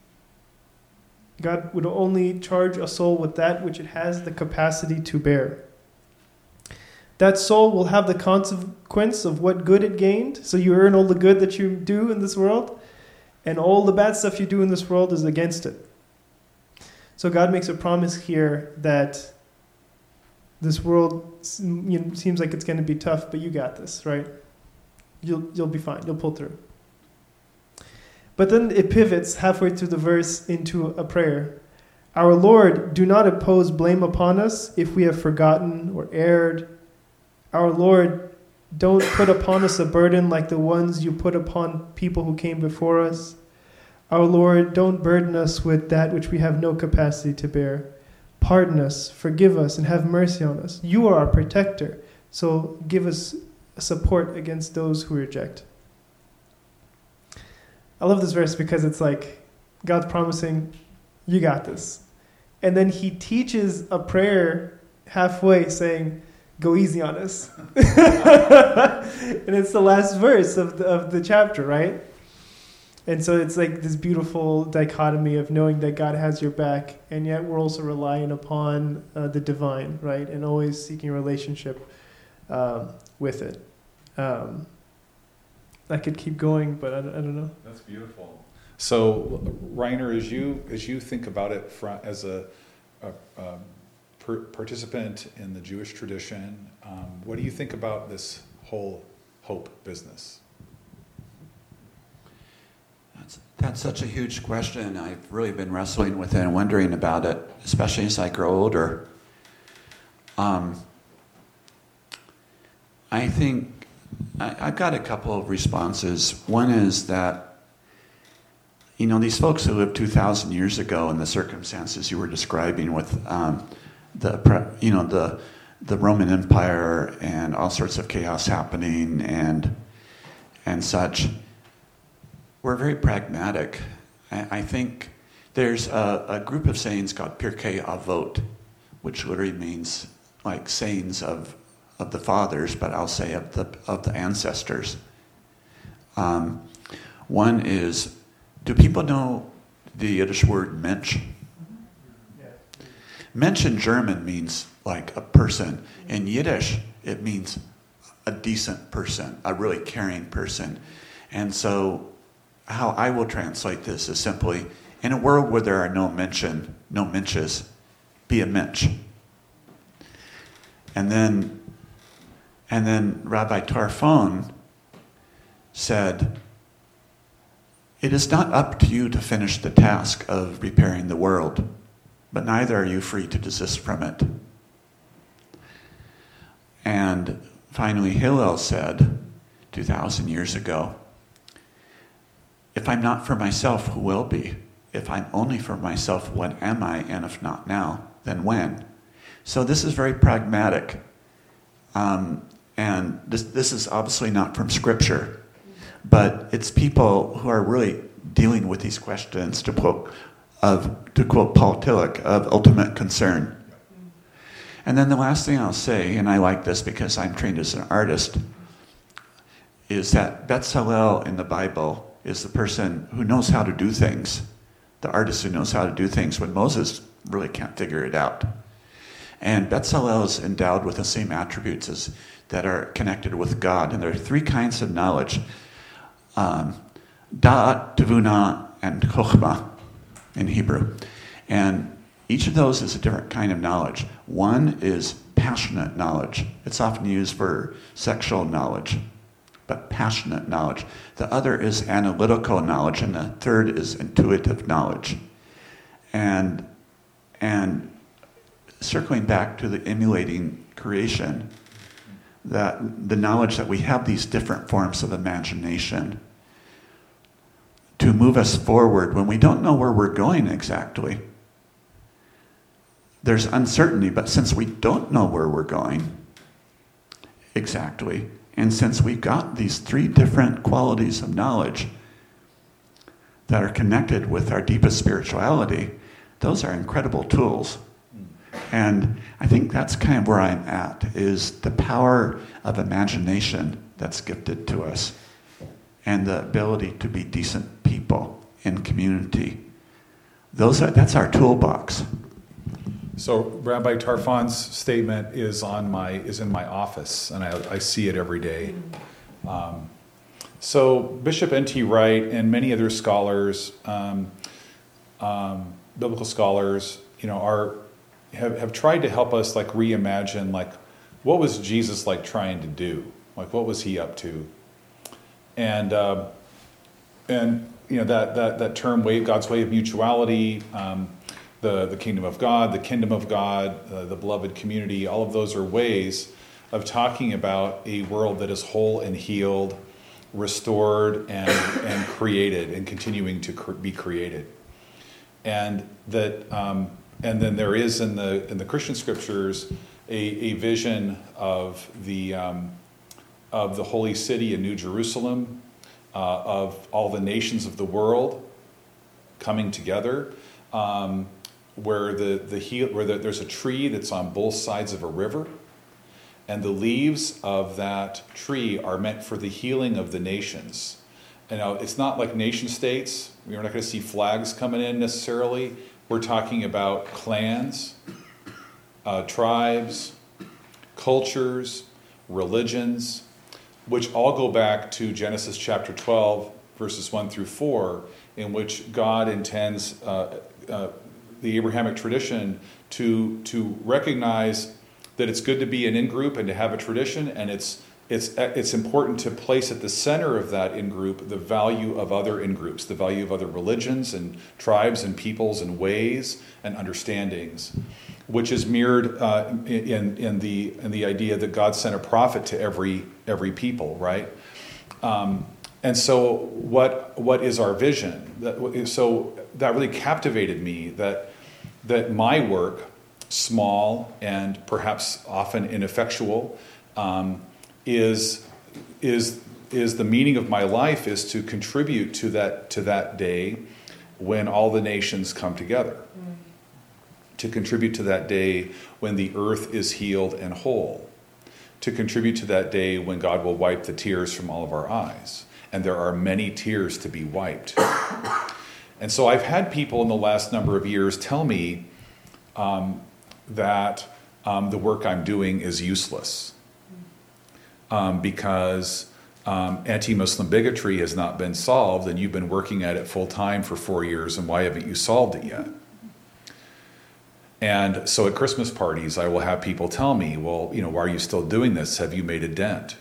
God would only charge a soul with that which it has the capacity to bear. That soul will have the consequence of what good it gained. So you earn all the good that you do in this world, and all the bad stuff you do in this world is against it. So God makes a promise here that this world seems like it's going to be tough, but you got this, right? You'll be fine. You'll pull through. But then it pivots halfway through the verse into a prayer. Our Lord, do not impose blame upon us if we have forgotten or erred. Our Lord, don't put upon us a burden like the ones you put upon people who came before us. Our Lord, don't burden us with that which we have no capacity to bear. Pardon us, forgive us, and have mercy on us. You are our protector, so give us support against those who reject. I love this verse because it's like God's promising, you got this. And then he teaches a prayer halfway saying, go easy on us. And it's the last verse of the chapter, right? And so it's like this beautiful dichotomy of knowing that God has your back, and yet we're also relying upon the divine, right? And always seeking a relationship with it. I could keep going, but I don't know. That's beautiful. So, Reiner, as you think about it as a participant in the Jewish tradition, what do you think about this whole hope business? That's such a huge question. I've really been wrestling with it and wondering about it, especially as I grow older. I think I've got a couple of responses. One is that, these folks who lived 2,000 years ago in the circumstances you were describing with the Roman Empire and all sorts of chaos happening and such, we're very pragmatic. I think there's a group of sayings called Pirkei Avot, which literally means like sayings of the fathers, but I'll say of the ancestors. One is, do people know the Yiddish word Mensch? Yeah. Mensch in German means like a person. In Yiddish, it means a decent person, a really caring person. And so how I will translate this is simply, in a world where there are no Mensches, be a Mensch. And then Rabbi Tarfon said, it is not up to you to finish the task of repairing the world, but neither are you free to desist from it. And finally, Hillel said 2,000 years ago, if I'm not for myself, who will be? If I'm only for myself, what am I? And if not now, then when? So this is very pragmatic. And this is obviously not from Scripture, but it's people who are really dealing with these questions, to quote Paul Tillich, of ultimate concern. And then the last thing I'll say, and I like this because I'm trained as an artist, is that Bezalel in the Bible is the person who knows how to do things, the artist who knows how to do things when Moses really can't figure it out. And Bezalel is endowed with the same attributes as that are connected with God. And there are three kinds of knowledge: Da'at, Tevuna, and Chokhmah in Hebrew. And each of those is a different kind of knowledge. One is passionate knowledge. It's often used for sexual knowledge, but passionate knowledge. The other is analytical knowledge, and the third is intuitive knowledge. And circling back to the emulating creation, that the knowledge that we have these different forms of imagination to move us forward when we don't know where we're going exactly. There's uncertainty, but since we don't know where we're going exactly, and since we've got these three different qualities of knowledge that are connected with our deepest spirituality, those are incredible tools. And I think that's kind of where I'm at, is the power of imagination that's gifted to us and the ability to be decent people in community. That's our toolbox. So Rabbi Tarfon's statement is in my office, and I see it every day. So Bishop N.T. Wright and many other scholars, biblical scholars, have tried to help us reimagine what was Jesus trying to do, what was he up to, and that term God's way of mutuality. The kingdom of God, the beloved community, all of those are ways of talking about a world that is whole and healed, restored and created, and continuing to be created. And that, and then there is in the Christian scriptures a vision of the holy city in New Jerusalem, of all the nations of the world coming together. Where there's a tree that's on both sides of a river, and the leaves of that tree are meant for the healing of the nations. It's not like nation states. We're not going to see flags coming in necessarily. We're talking about clans, tribes, cultures, religions, which all go back to Genesis chapter 12, verses 1 through 4, in which God intends the Abrahamic tradition to recognize that it's good to be an in-group and to have a tradition, and it's important to place at the center of that in-group the value of other in-groups, the value of other religions and tribes and peoples and ways and understandings, which is mirrored in the idea that God sent a prophet to every people, right? And so what is our vision? So that really captivated me, that my work, small and perhaps often ineffectual, is the meaning of my life is to contribute to that day when all the nations come together. To contribute to that day when the earth is healed and whole. To contribute to that day when God will wipe the tears from all of our eyes. And there are many tears to be wiped. And so I've had people in the last number of years tell me that the work I'm doing is useless because anti-Muslim bigotry has not been solved, and you've been working at it full time for 4 years, and why haven't you solved it yet? And so at Christmas parties, I will have people tell me, well, why are you still doing this? Have you made a dent?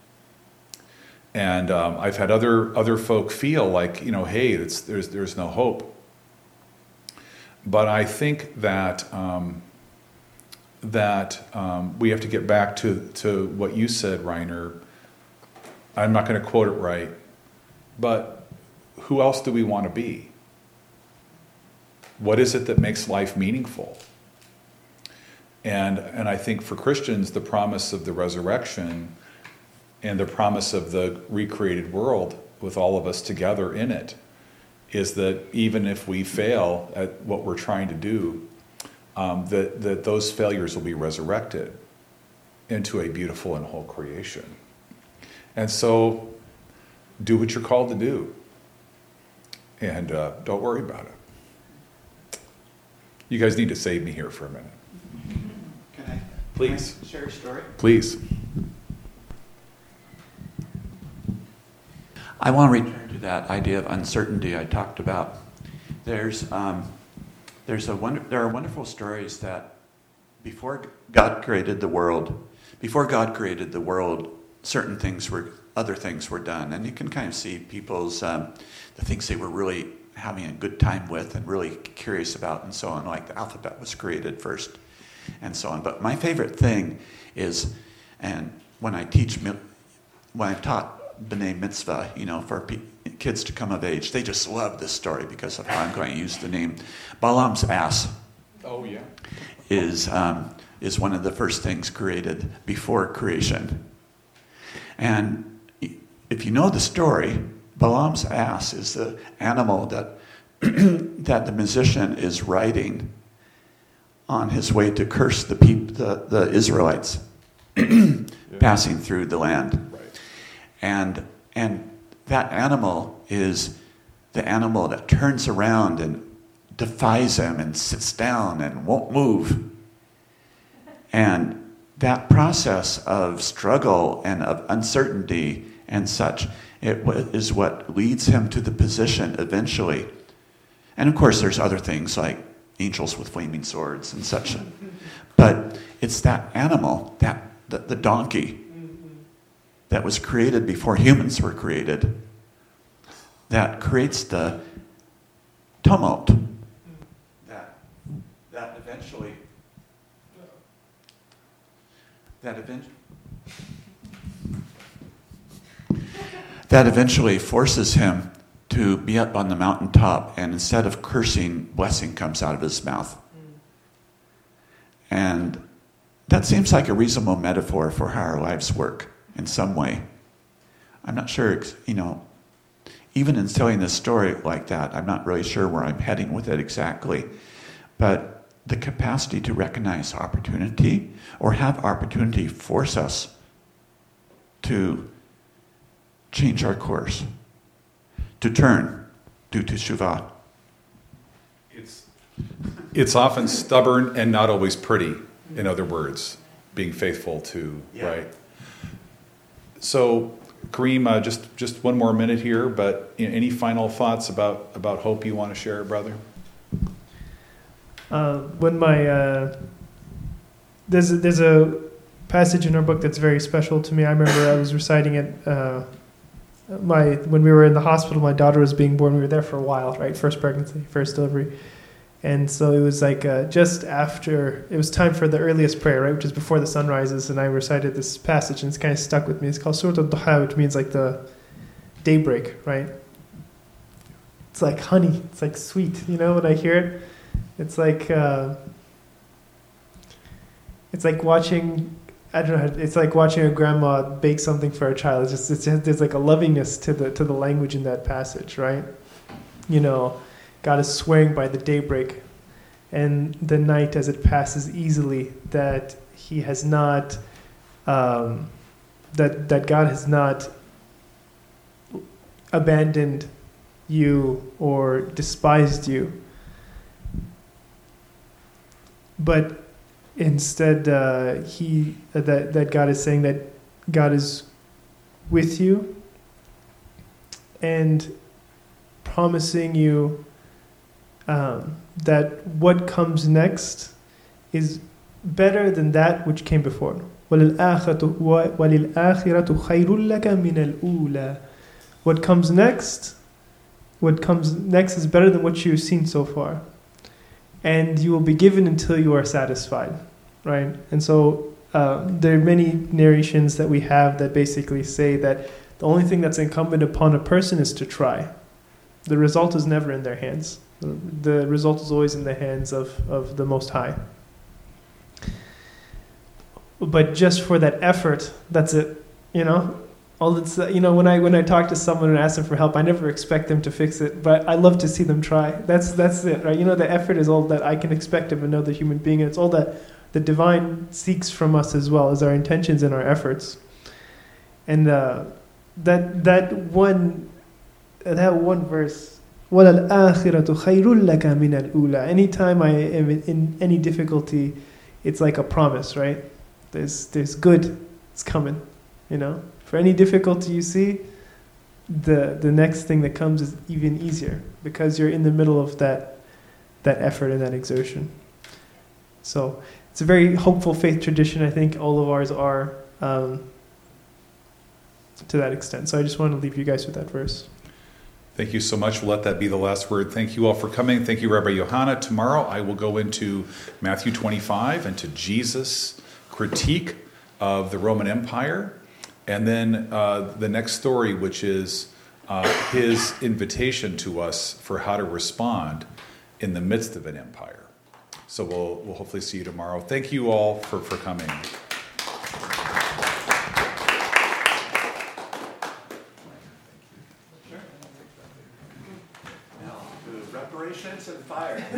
And I've had other folk feel like, hey, there's no hope. But I think that that we have to get back to what you said, Reiner. I'm not going to quote it right, but who else do we want to be? What is it that makes life meaningful? And I think for Christians, the promise of the resurrection and the promise of the recreated world with all of us together in it is that even if we fail at what we're trying to do, that those failures will be resurrected into a beautiful and whole creation. And so do what you're called to do. And don't worry about it. You guys need to save me here for a minute. Please. Can I share a story? Please. I want to return to that idea of uncertainty I talked about. There are wonderful stories that before God created the world, other things were done, and you can kind of see people's the things they were really having a good time with and really curious about, and so on. Like the alphabet was created first, and so on. But my favorite thing is, and when I taught B'nai Mitzvah, for kids to come of age, they just love this story because of how I'm going to use the name. Balaam's ass. Oh yeah. Is one of the first things created before creation. And if you know the story, Balaam's ass is the animal that that the musician is riding on his way to curse the Israelites passing through the land. Right. And that animal is the animal that turns around and defies him and sits down and won't move. And that process of struggle and of uncertainty and such, is what leads him to the position eventually. And of course there's other things like angels with flaming swords and such. But it's that animal, the donkey, that was created before humans were created, that creates the tumult that eventually forces him to be up on the mountaintop, and instead of cursing, blessing comes out of his mouth. And that seems like a reasonable metaphor for how our lives work in some way. I'm not sure, even in telling this story like that, I'm not really sure where I'm heading with it exactly. But the capacity to recognize opportunity or have opportunity force us to change our course, to turn, do teshuvah. It's often stubborn and not always pretty, in other words, being faithful to, right? So, Kareem, just one more minute here, but any final thoughts about hope you want to share, brother? When there's a passage in our book that's very special to me. I remember I was reciting it. When we were in the hospital, my daughter was being born. We were there for a while, right? First pregnancy, first delivery. And so it was like just after, it was time for the earliest prayer, right? Which is before the sun rises. And I recited this passage, and it's kind of stuck with me. It's called Surah Al-Duha, which means like the daybreak, right? It's like honey. It's like sweet, when I hear it. It's like watching, I don't know, it's like watching a grandma bake something for a child. There's like a lovingness to the language in that passage, right? God is swearing by the daybreak and the night as it passes easily that He has not, that God has not abandoned you or despised you, but instead that God is saying that God is with you and promising you that what comes next is better than that which came before. وَلِلْآخِرَةُ خَيْرٌ لَكَ مِنَ الْأُولَى. What comes next is better than what you've seen so far. And you will be given until you are satisfied. right? And so there are many narrations that we have that basically say that the only thing that's incumbent upon a person is to try. The result is never in their hands. The result is always in the hands of the Most High. But just for that effort, that's it. All it's when I talk to someone and ask them for help, I never expect them to fix it, but I love to see them try. That's it, right? The effort is all that I can expect of another human being, and it's all that the divine seeks from us as well, as our intentions and our efforts. And that one verse, وَلَلْآخِرَةُ خَيْرٌ لَكَ مِنَ الْأُولَى. Anytime I am in any difficulty, it's like a promise, right? There's good, it's coming, For any difficulty you see, the next thing that comes is even easier because you're in the middle of that effort and that exertion. So it's a very hopeful faith tradition. I think all of ours are to that extent. So I just want to leave you guys with that verse. Thank you so much. We'll let that be the last word. Thank you all for coming. Thank you, Rabbi Yohana. Tomorrow I will go into Matthew 25 and to Jesus' critique of the Roman Empire. And then the next story, which is his invitation to us for how to respond in the midst of an empire. So we'll hopefully see you tomorrow. Thank you all for coming. Reparations and fire.